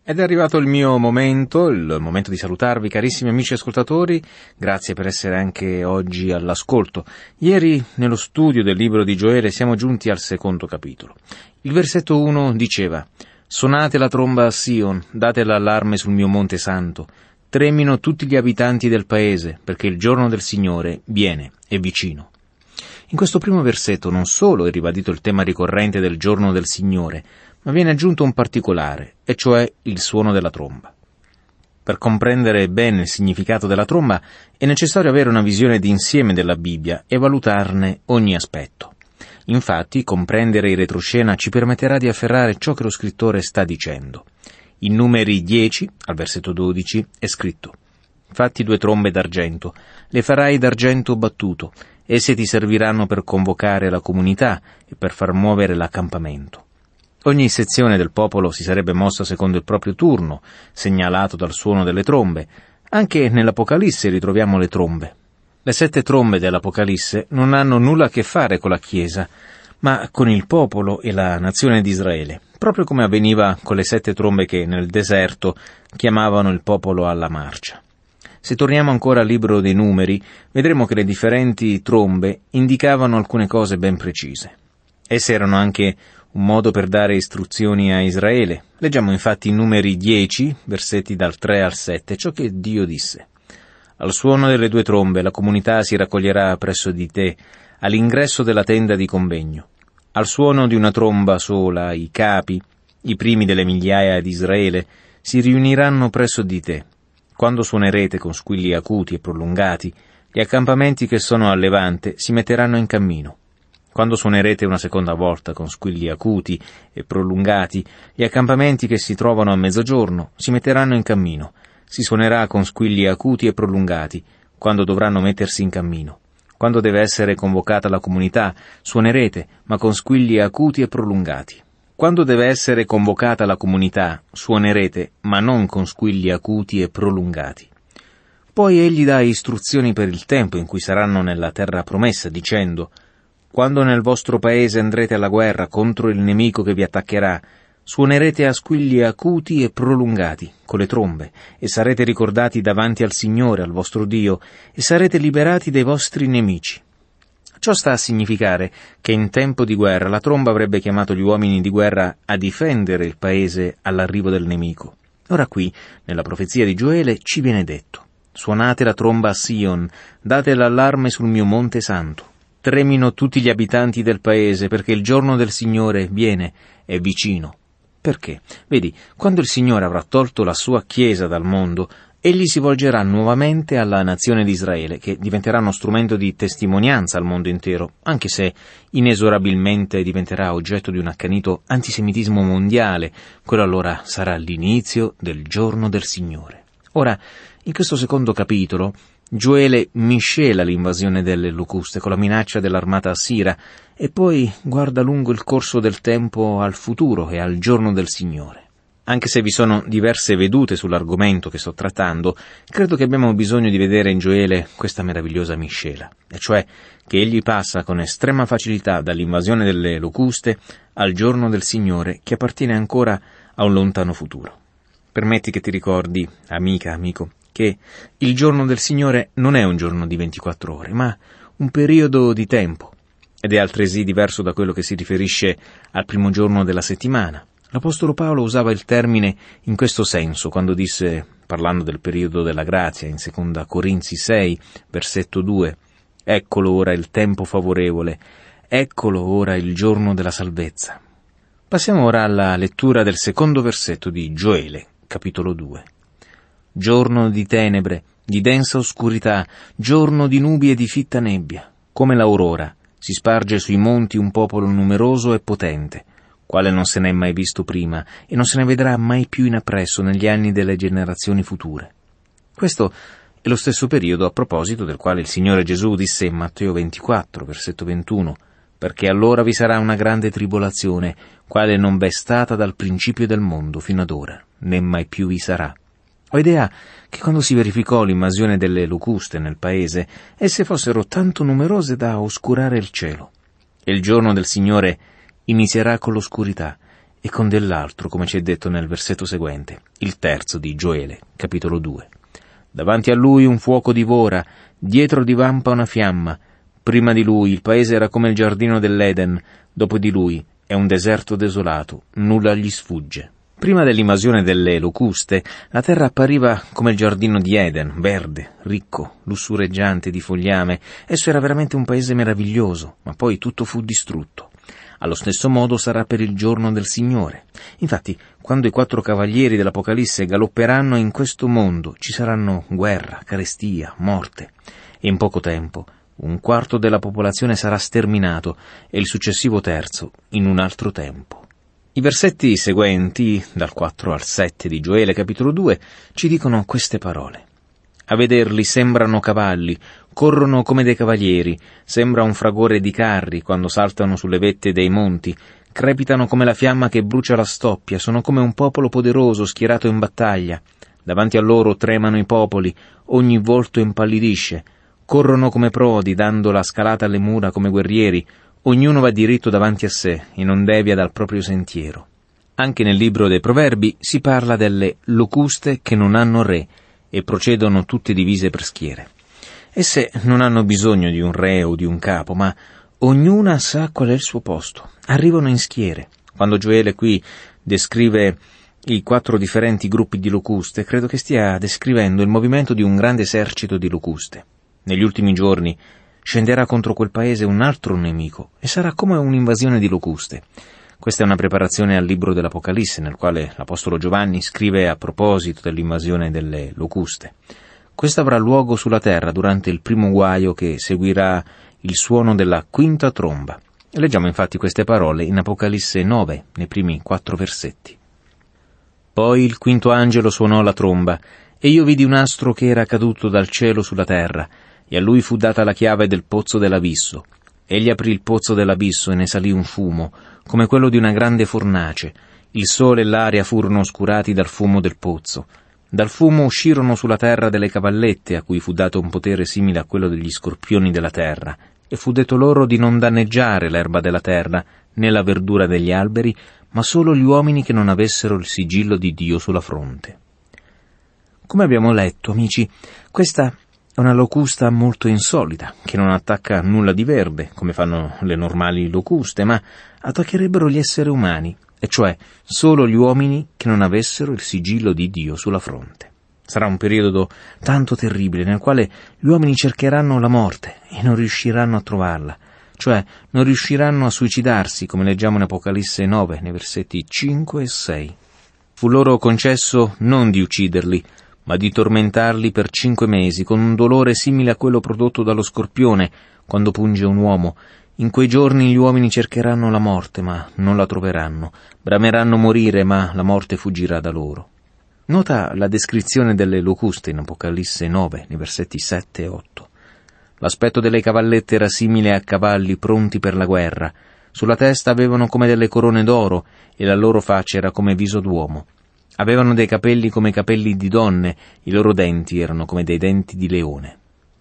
Ed è arrivato il mio momento, il momento di salutarvi, carissimi amici ascoltatori. Grazie per essere anche oggi all'ascolto. Ieri, nello studio del libro di Gioele, siamo giunti al secondo capitolo. Il versetto 1 diceva: «Suonate la tromba a Sion, date l'allarme sul mio monte santo. Tremino tutti gli abitanti del paese, perché il giorno del Signore viene, è vicino». In questo primo versetto non solo è ribadito il tema ricorrente del giorno del Signore, ma viene aggiunto un particolare, e cioè il suono della tromba. Per comprendere bene il significato della tromba è necessario avere una visione d'insieme della Bibbia e valutarne ogni aspetto. Infatti, comprendere il retroscena ci permetterà di afferrare ciò che lo scrittore sta dicendo. In Numeri 10, al versetto 12, è scritto: «Fatti 2 trombe d'argento, le farai d'argento battuto, esse ti serviranno per convocare la comunità e per far muovere l'accampamento». Ogni sezione del popolo si sarebbe mossa secondo il proprio turno, segnalato dal suono delle trombe. Anche nell'Apocalisse ritroviamo le trombe. Le 7 trombe dell'Apocalisse non hanno nulla a che fare con la Chiesa, ma con il popolo e la nazione di Israele, proprio come avveniva con le 7 trombe che nel deserto chiamavano il popolo alla marcia. Se torniamo ancora al libro dei Numeri, vedremo che le differenti trombe indicavano alcune cose ben precise. Esse erano anche un modo per dare istruzioni a Israele. Leggiamo infatti in Numeri 10, versetti dal 3 al 7, ciò che Dio disse: «Al suono delle 2 trombe la comunità si raccoglierà presso di te, all'ingresso della tenda di convegno. Al suono di una tromba sola i capi, i primi delle migliaia di Israele, si riuniranno presso di te. Quando suonerete con squilli acuti e prolungati, gli accampamenti che sono a levante si metteranno in cammino. Quando suonerete una seconda volta con squilli acuti e prolungati, gli accampamenti che si trovano a mezzogiorno si metteranno in cammino. Si suonerà con squilli acuti e prolungati, quando dovranno mettersi in cammino. Quando deve essere convocata la comunità, suonerete, ma con squilli acuti e prolungati. Quando deve essere convocata la comunità, suonerete, ma non con squilli acuti e prolungati». Poi egli dà istruzioni per il tempo in cui saranno nella terra promessa, dicendo: «Quando nel vostro paese andrete alla guerra contro il nemico che vi attaccherà, suonerete a squilli acuti e prolungati, con le trombe, e sarete ricordati davanti al Signore, al vostro Dio, e sarete liberati dai vostri nemici». Ciò sta a significare che in tempo di guerra la tromba avrebbe chiamato gli uomini di guerra a difendere il paese all'arrivo del nemico. Ora qui, nella profezia di Gioele, ci viene detto: «Suonate la tromba a Sion, date l'allarme sul mio monte santo. Tremino tutti gli abitanti del paese, perché il giorno del Signore viene, è vicino». Perché? Vedi, quando il Signore avrà tolto la sua Chiesa dal mondo, egli si volgerà nuovamente alla nazione di Israele, che diventerà uno strumento di testimonianza al mondo intero, anche se inesorabilmente diventerà oggetto di un accanito antisemitismo mondiale. Quello allora sarà l'inizio del giorno del Signore. Ora, in questo secondo capitolo, Gioele miscela l'invasione delle locuste con la minaccia dell'armata assira e poi guarda lungo il corso del tempo al futuro e al giorno del Signore. Anche se vi sono diverse vedute sull'argomento che sto trattando, credo che abbiamo bisogno di vedere in Gioele questa meravigliosa miscela, e cioè che egli passa con estrema facilità dall'invasione delle locuste al giorno del Signore che appartiene ancora a un lontano futuro. Permetti che ti ricordi, amica, amico, che il giorno del Signore non è un giorno di 24 ore, ma un periodo di tempo, ed è altresì diverso da quello che si riferisce al primo giorno della settimana. L'Apostolo Paolo usava il termine in questo senso quando disse, parlando del periodo della grazia, in 2 Corinzi 6, versetto 2, «Eccolo ora il tempo favorevole, eccolo ora il giorno della salvezza». Passiamo ora alla lettura del secondo versetto di Gioele, capitolo 2. «Giorno di tenebre, di densa oscurità, giorno di nubi e di fitta nebbia, come l'aurora, si sparge sui monti un popolo numeroso e potente, quale non se n'è mai visto prima e non se ne vedrà mai più in appresso negli anni delle generazioni future». Questo è lo stesso periodo a proposito del quale il Signore Gesù disse in Matteo 24, versetto 21, «Perché allora vi sarà una grande tribolazione, quale non v'è stata dal principio del mondo fino ad ora, né mai più vi sarà». Ho idea che quando si verificò l'invasione delle locuste nel paese, esse fossero tanto numerose da oscurare il cielo. E il giorno del Signore inizierà con l'oscurità, e con dell'altro, come ci è detto nel versetto seguente, il terzo di Gioele, capitolo 2. Davanti a lui un fuoco divora, dietro divampa una fiamma. Prima di lui il paese era come il giardino dell'Eden, dopo di lui è un deserto desolato, nulla gli sfugge. Prima dell'invasione delle locuste, la terra appariva come il giardino di Eden, verde, ricco, lussureggiante di fogliame. Esso era veramente un paese meraviglioso, ma poi tutto fu distrutto. Allo stesso modo sarà per il giorno del Signore. Infatti, quando i 4 cavalieri dell'Apocalisse galopperanno in questo mondo, ci saranno guerra, carestia, morte. E in poco tempo, 1/4 della popolazione sarà sterminato e il successivo terzo in un altro tempo. I versetti seguenti, dal 4 al 7 di Gioele capitolo 2, ci dicono queste parole. A vederli sembrano cavalli, corrono come dei cavalieri, sembra un fragore di carri quando saltano sulle vette dei monti, crepitano come la fiamma che brucia la stoppia, sono come un popolo poderoso schierato in battaglia. Davanti a loro tremano i popoli, ogni volto impallidisce, corrono come prodi, dando la scalata alle mura come guerrieri, ognuno va diritto davanti a sé e non devia dal proprio sentiero. Anche nel libro dei Proverbi si parla delle locuste che non hanno re e procedono tutte divise per schiere. Esse non hanno bisogno di un re o di un capo, ma ognuna sa qual è il suo posto. Arrivano in schiere. Quando Gioele qui descrive i 4 differenti gruppi di locuste, credo che stia descrivendo il movimento di un grande esercito di locuste. Negli ultimi giorni scenderà contro quel paese un altro nemico e sarà come un'invasione di locuste. Questa è una preparazione al libro dell'Apocalisse, nel quale l'Apostolo Giovanni scrive a proposito dell'invasione delle locuste. Questa avrà luogo sulla terra durante il primo guaio che seguirà il suono della 5ª tromba. Leggiamo infatti queste parole in Apocalisse 9, nei primi 4 versetti. Poi il 5º angelo suonò la tromba, e io vidi un astro che era caduto dal cielo sulla terra, e a lui fu data la chiave del pozzo dell'abisso. Egli aprì il pozzo dell'abisso e ne salì un fumo, come quello di una grande fornace. Il sole e l'aria furono oscurati dal fumo del pozzo. Dal fumo uscirono sulla terra delle cavallette, a cui fu dato un potere simile a quello degli scorpioni della terra, e fu detto loro di non danneggiare l'erba della terra, né la verdura degli alberi, ma solo gli uomini che non avessero il sigillo di Dio sulla fronte. Come abbiamo letto, amici, questa è una locusta molto insolita, che non attacca nulla di verde, come fanno le normali locuste, ma attaccherebbero gli esseri umani, e cioè solo gli uomini che non avessero il sigillo di Dio sulla fronte. Sarà un periodo tanto terribile nel quale gli uomini cercheranno la morte e non riusciranno a trovarla, cioè non riusciranno a suicidarsi, come leggiamo in Apocalisse 9, nei versetti 5 e 6. Fu loro concesso non di ucciderli, ma di tormentarli per 5 mesi, con un dolore simile a quello prodotto dallo scorpione quando punge un uomo. In quei giorni gli uomini cercheranno la morte, ma non la troveranno. Brameranno morire, ma la morte fuggirà da loro. Nota la descrizione delle locuste in Apocalisse 9, nei versetti 7 e 8. L'aspetto delle cavallette era simile a cavalli pronti per la guerra. Sulla testa avevano come delle corone d'oro, e la loro faccia era come viso d'uomo. Avevano dei capelli come capelli di donne, i loro denti erano come dei denti di leone.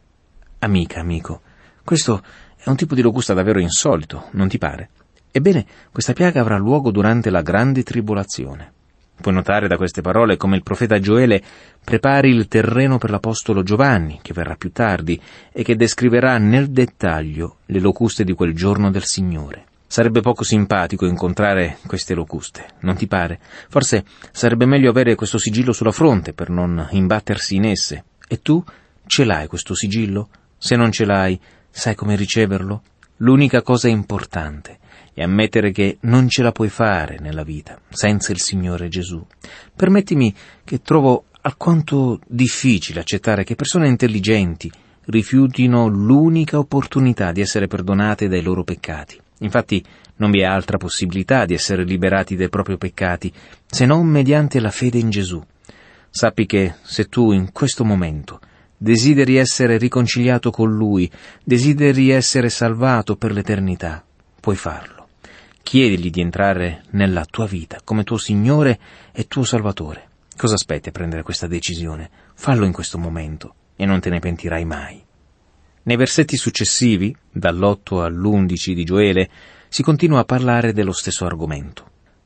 Amica, amico, questo è un tipo di locusta davvero insolito, non ti pare? Ebbene, questa piaga avrà luogo durante la grande tribolazione. Puoi notare da queste parole come il profeta Gioele prepari il terreno per l'apostolo Giovanni, che verrà più tardi, e che descriverà nel dettaglio le locuste di quel giorno del Signore. Sarebbe poco simpatico incontrare queste locuste, non ti pare? Forse sarebbe meglio avere questo sigillo sulla fronte per non imbattersi in esse. E tu ce l'hai questo sigillo? Se non ce l'hai, sai come riceverlo? L'unica cosa importante è ammettere che non ce la puoi fare nella vita senza il Signore Gesù. Permettimi che trovo alquanto difficile accettare che persone intelligenti rifiutino l'unica opportunità di essere perdonate dai loro peccati. Infatti non vi è altra possibilità di essere liberati dai propri peccati se non mediante la fede in Gesù. Sappi che se tu in questo momento desideri essere riconciliato con Lui, desideri essere salvato per l'eternità, puoi farlo. Chiedigli di entrare nella tua vita come tuo Signore e tuo Salvatore. Cosa aspetti a prendere questa decisione? Fallo in questo momento e non te ne pentirai mai. Nei versetti successivi, dall'8 all'11 di Gioele, si continua a parlare dello stesso argomento.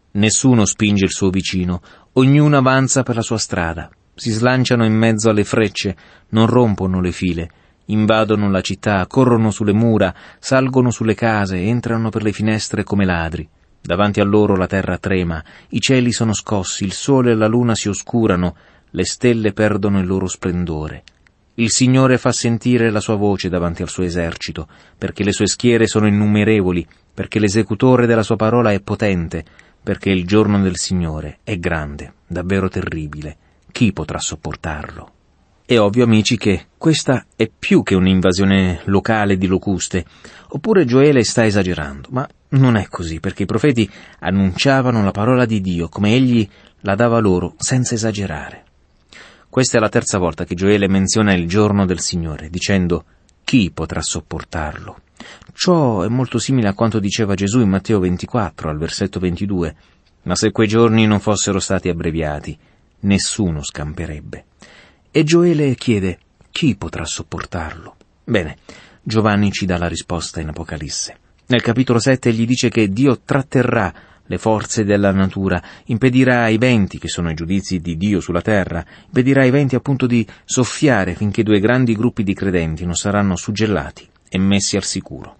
Nessuno spinge il suo vicino, ognuno avanza per la sua strada. Si slanciano in mezzo alle frecce, non rompono le file, invadono la città, corrono sulle mura, salgono sulle case, entrano per le finestre come ladri. Davanti a loro la terra trema, i cieli sono scossi, il sole e la luna si oscurano, le stelle perdono il loro splendore. Il Signore fa sentire la sua voce davanti al suo esercito, perché le sue schiere sono innumerevoli, perché l'esecutore della sua parola è potente, perché il giorno del Signore è grande, davvero terribile. Chi potrà sopportarlo? È ovvio, amici, che questa è più che un'invasione locale di locuste. Oppure Gioele sta esagerando, ma non è così, perché i profeti annunciavano la parola di Dio come egli la dava loro, senza esagerare. Questa è la terza volta che Gioele menziona il giorno del Signore, dicendo «Chi potrà sopportarlo?». Ciò è molto simile a quanto diceva Gesù in Matteo 24, al versetto 22. «Ma se quei giorni non fossero stati abbreviati, nessuno scamperebbe». E Gioele chiede «Chi potrà sopportarlo?». Bene, Giovanni ci dà la risposta in Apocalisse. Nel capitolo 7 egli dice che Dio tratterrà le forze della natura, impedirà ai venti, che sono i giudizi di Dio sulla terra, impedirà ai venti appunto di soffiare finché due grandi gruppi di credenti non saranno suggellati e messi al sicuro.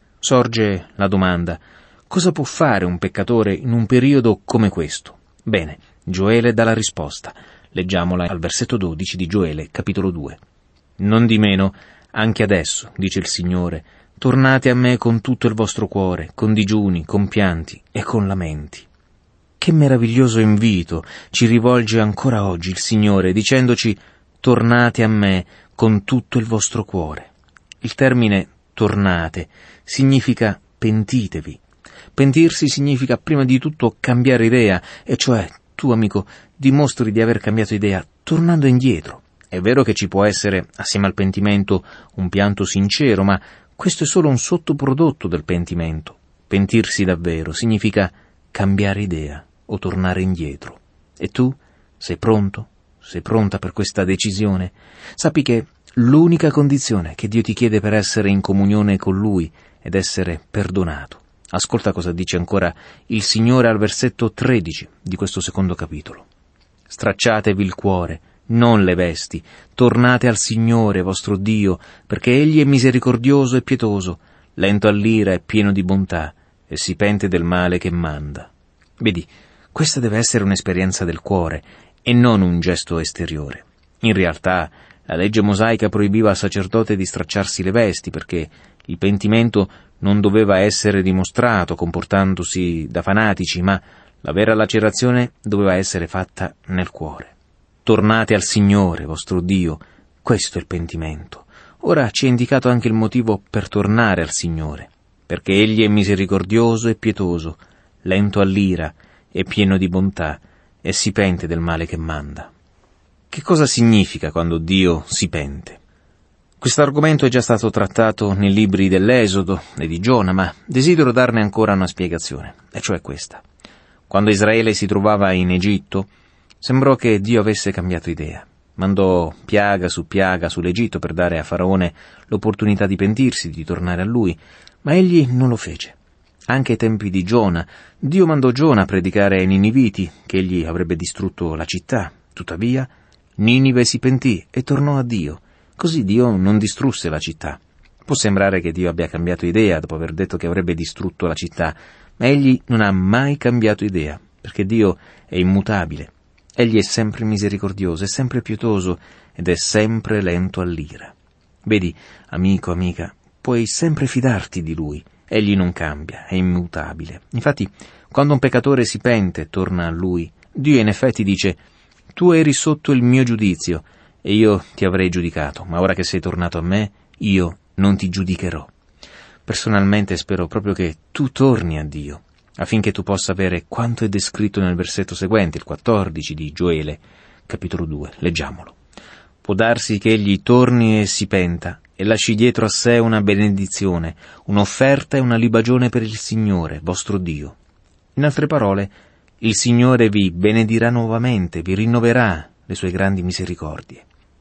Sorge la domanda: cosa può fare un peccatore in un periodo come questo? Bene, Gioele dà la risposta. Leggiamola al versetto 12 di Gioele, capitolo 2. «Non di meno, anche adesso, dice il Signore, tornate a me con tutto il vostro cuore, con digiuni, con pianti e con lamenti». Che meraviglioso invito ci rivolge ancora oggi il Signore, dicendoci «tornate a me con tutto il vostro cuore». Il termine «tornate» significa pentitevi. Pentirsi significa prima di tutto cambiare idea, e cioè tu, amico, dimostri di aver cambiato idea tornando indietro. È vero che ci può essere, assieme al pentimento, un pianto sincero, ma questo è solo un sottoprodotto del pentimento. Pentirsi davvero significa cambiare idea o tornare indietro. E tu? Sei pronto? Sei pronta per questa decisione? Sappi che l'unica condizione che Dio ti chiede per essere in comunione con Lui ed essere perdonato. Ascolta cosa dice ancora il Signore al versetto 13 di questo secondo capitolo. «Stracciatevi il cuore, non le vesti, tornate al Signore vostro Dio, perché Egli è misericordioso e pietoso, lento all'ira e pieno di bontà, e si pente del male che manda». Vedi, questa deve essere un'esperienza del cuore e non un gesto esteriore. In realtà, la legge mosaica proibiva al sacerdote di stracciarsi le vesti, perché il pentimento non doveva essere dimostrato comportandosi da fanatici, ma la vera lacerazione doveva essere fatta nel cuore. Tornate al Signore, vostro Dio, questo è il pentimento. Ora ci è indicato anche il motivo per tornare al Signore, perché Egli è misericordioso e pietoso, lento all'ira e pieno di bontà, e si pente del male che manda. Che cosa significa quando Dio si pente? Questo argomento è già stato trattato nei libri dell'Esodo e di Giona, ma desidero darne ancora una spiegazione, e cioè questa. Quando Israele si trovava in Egitto, sembrò che Dio avesse cambiato idea. Mandò piaga sull'Egitto per dare a Faraone l'opportunità di pentirsi, di tornare a lui, ma egli non lo fece. Anche ai tempi di Giona, Dio mandò Giona a predicare ai Niniviti che egli avrebbe distrutto la città. Tuttavia, Ninive si pentì e tornò a Dio. Così Dio non distrusse la città. Può sembrare che Dio abbia cambiato idea dopo aver detto che avrebbe distrutto la città, ma egli non ha mai cambiato idea, perché Dio è immutabile. Egli è sempre misericordioso, è sempre pietoso ed è sempre lento all'ira. Vedi, amico, amica, puoi sempre fidarti di Lui. Egli non cambia, è immutabile. Infatti, quando un peccatore si pente e torna a Lui, Dio in effetti dice: «Tu eri sotto il mio giudizio e io ti avrei giudicato, ma ora che sei tornato a me, io non ti giudicherò». Personalmente spero proprio che tu torni a Dio, affinché tu possa avere quanto è descritto nel versetto seguente, il 14 di Gioele, capitolo 2. Leggiamolo. Può darsi che egli torni e si penta e lasci dietro a sé una benedizione, un'offerta e una libagione per il Signore, vostro Dio. In altre parole, il Signore vi benedirà nuovamente, vi rinnoverà le sue grandi misericordie.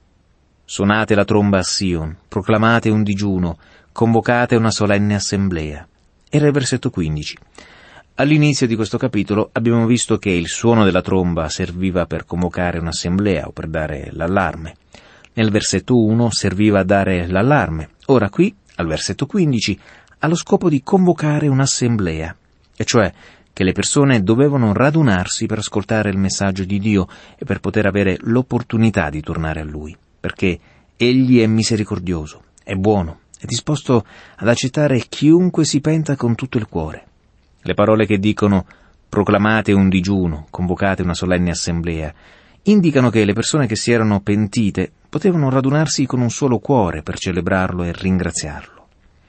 Suonate la tromba a Sion, proclamate un digiuno, convocate una solenne assemblea. Era il versetto 15. All'inizio di questo capitolo abbiamo visto che il suono della tromba serviva per convocare un'assemblea o per dare l'allarme. Nel versetto 1 serviva a dare l'allarme. Ora qui, al versetto 15, ha lo scopo di convocare un'assemblea, e cioè che le persone dovevano radunarsi per ascoltare il messaggio di Dio e per poter avere l'opportunità di tornare a Lui, perché Egli è misericordioso, è buono, è disposto ad accettare chiunque si penta con tutto il cuore. Le parole che dicono «proclamate un digiuno, convocate una solenne assemblea», indicano che le persone che si erano pentite potevano radunarsi con un solo cuore per celebrarlo e ringraziarlo.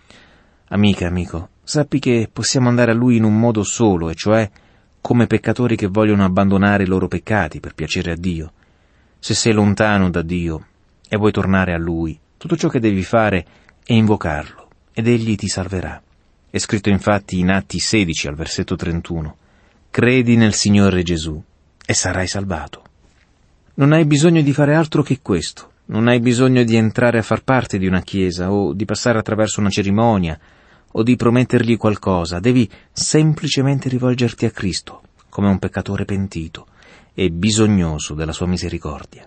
Amica, amico, sappi che possiamo andare a Lui in un modo solo, e cioè come peccatori che vogliono abbandonare i loro peccati per piacere a Dio. Se sei lontano da Dio e vuoi tornare a Lui, tutto ciò che devi fare è invocarlo, ed Egli ti salverà. È scritto infatti in Atti 16 al versetto 31. Credi nel Signore Gesù e sarai salvato. Non hai bisogno di fare altro che questo. Non hai bisogno di entrare a far parte di una chiesa o di passare attraverso una cerimonia o di promettergli qualcosa. Devi semplicemente rivolgerti a Cristo come un peccatore pentito e bisognoso della sua misericordia.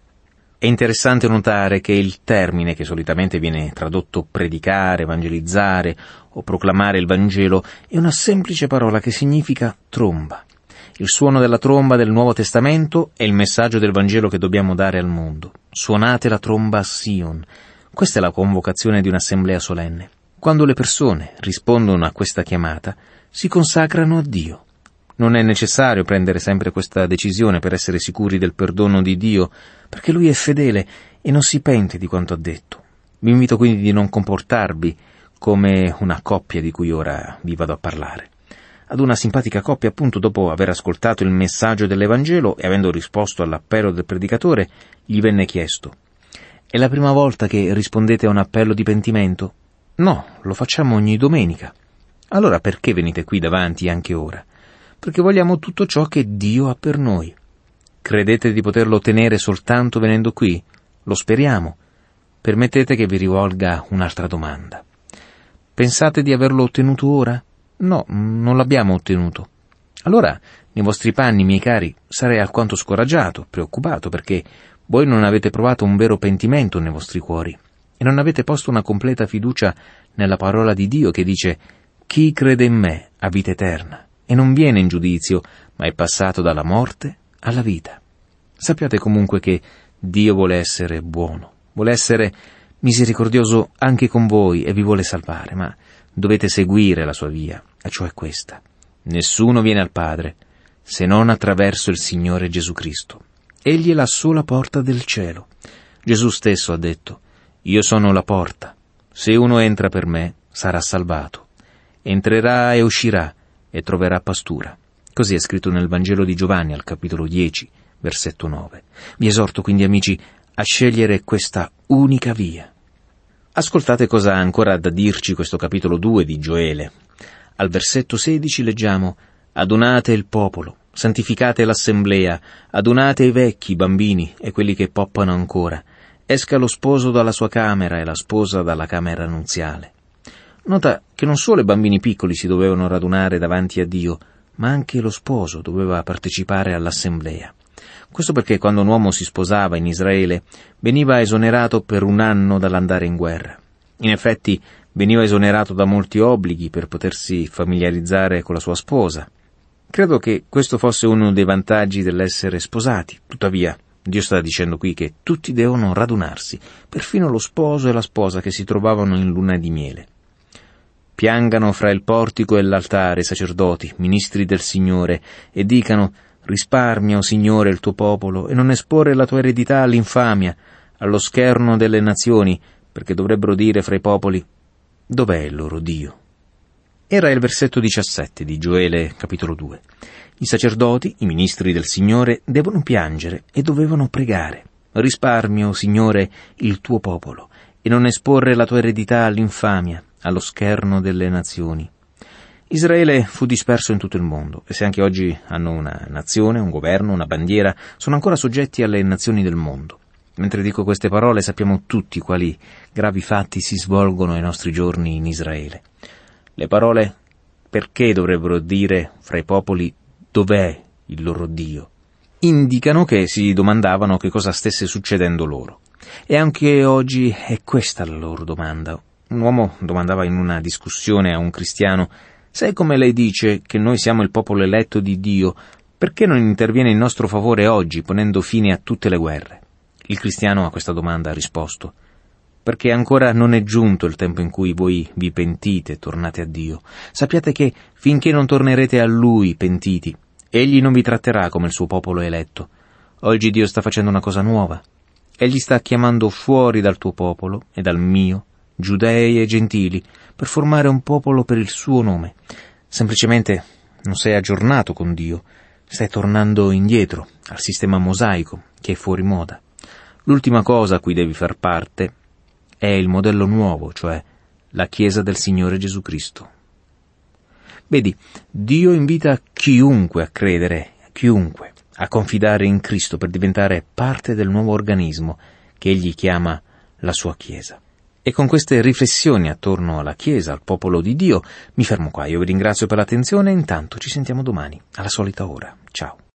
È interessante notare che il termine che solitamente viene tradotto predicare, evangelizzare o proclamare il Vangelo è una semplice parola che significa tromba. Il suono della tromba del Nuovo Testamento è il messaggio del Vangelo che dobbiamo dare al mondo. Suonate la tromba a Sion. Questa è la convocazione di un'assemblea solenne. Quando le persone rispondono a questa chiamata, si consacrano a Dio. Non è necessario prendere sempre questa decisione per essere sicuri del perdono di Dio, perché Lui è fedele e non si pente di quanto ha detto. Vi invito quindi di non comportarvi come una coppia di cui ora vi vado a parlare. Ad una simpatica coppia, appunto, dopo aver ascoltato il messaggio dell'Evangelo e avendo risposto all'appello del predicatore, gli venne chiesto: «È la prima volta che rispondete a un appello di pentimento?» «No, lo facciamo ogni domenica». «Allora perché venite qui davanti anche ora?» «Perché vogliamo tutto ciò che Dio ha per noi». «Credete di poterlo ottenere soltanto venendo qui?» «Lo speriamo». «Permettete che vi rivolga un'altra domanda. Pensate di averlo ottenuto ora?» «No, non l'abbiamo ottenuto». «Allora, nei vostri panni, miei cari, sarei alquanto scoraggiato, preoccupato, perché voi non avete provato un vero pentimento nei vostri cuori e non avete posto una completa fiducia nella parola di Dio che dice: «Chi crede in me ha vita eterna e non viene in giudizio, ma è passato dalla morte alla vita». Sappiate comunque che Dio vuole essere buono, vuole essere misericordioso anche con voi e vi vuole salvare, ma dovete seguire la sua via, e cioè questa: nessuno viene al Padre se non attraverso il Signore Gesù Cristo. Egli è la sola porta del cielo. Gesù stesso ha detto: «Io sono la porta. Se uno entra per me, sarà salvato. Entrerà e uscirà e troverà pastura». Così è scritto nel Vangelo di Giovanni, al capitolo 10, versetto 9. Vi esorto quindi, amici, a scegliere questa unica via. Ascoltate cosa ha ancora da dirci questo capitolo 2 di Gioele. Al versetto 16 leggiamo: «Adunate il popolo, santificate l'assemblea, adunate i vecchi, i bambini e quelli che poppano ancora. Esca lo sposo dalla sua camera e la sposa dalla camera nuziale». Nota che non solo i bambini piccoli si dovevano radunare davanti a Dio, ma anche lo sposo doveva partecipare all'assemblea. Questo perché quando un uomo si sposava in Israele veniva esonerato per un anno dall'andare in guerra. In effetti veniva esonerato da molti obblighi per potersi familiarizzare con la sua sposa. Credo che questo fosse uno dei vantaggi dell'essere sposati. Tuttavia, Dio sta dicendo qui che tutti devono radunarsi, perfino lo sposo e la sposa che si trovavano in luna di miele. Piangano fra il portico e l'altare sacerdoti, ministri del Signore, e dicano: «Risparmia, o Signore, il tuo popolo, e non esporre la tua eredità all'infamia, allo scherno delle nazioni, perché dovrebbero dire fra i popoli: dov'è il loro Dio?» Era il versetto 17 di Gioele, capitolo 2. I sacerdoti, i ministri del Signore, devono piangere e dovevano pregare: «Risparmia, o Signore, il tuo popolo, e non esporre la tua eredità all'infamia, allo scherno delle nazioni». Israele fu disperso in tutto il mondo, e se anche oggi hanno una nazione, un governo, una bandiera, sono ancora soggetti alle nazioni del mondo. Mentre dico queste parole sappiamo tutti quali gravi fatti si svolgono ai nostri giorni in Israele. Le parole perché dovrebbero dire fra i popoli dov'è il loro Dio? Indicano che si domandavano che cosa stesse succedendo loro. E anche oggi è questa la loro domanda. Un uomo domandava in una discussione a un cristiano: «Sai come lei dice che noi siamo il popolo eletto di Dio? Perché non interviene in nostro favore oggi, ponendo fine a tutte le guerre?» Il cristiano a questa domanda ha risposto: «Perché ancora non è giunto il tempo in cui voi vi pentite e tornate a Dio. Sappiate che finché non tornerete a Lui pentiti, Egli non vi tratterà come il suo popolo eletto. Oggi Dio sta facendo una cosa nuova. Egli sta chiamando fuori dal tuo popolo e dal mio giudei e gentili per formare un popolo per il suo nome. Semplicemente non sei aggiornato con Dio, stai tornando indietro al sistema mosaico che è fuori moda. L'ultima cosa a cui devi far parte è il modello nuovo, cioè la Chiesa del Signore Gesù Cristo». Vedi, Dio invita chiunque a credere, chiunque a confidare in Cristo per diventare parte del nuovo organismo che Egli chiama la sua Chiesa. E con queste riflessioni attorno alla Chiesa, al popolo di Dio, mi fermo qua. Io vi ringrazio per l'attenzione e intanto ci sentiamo domani, alla solita ora. Ciao.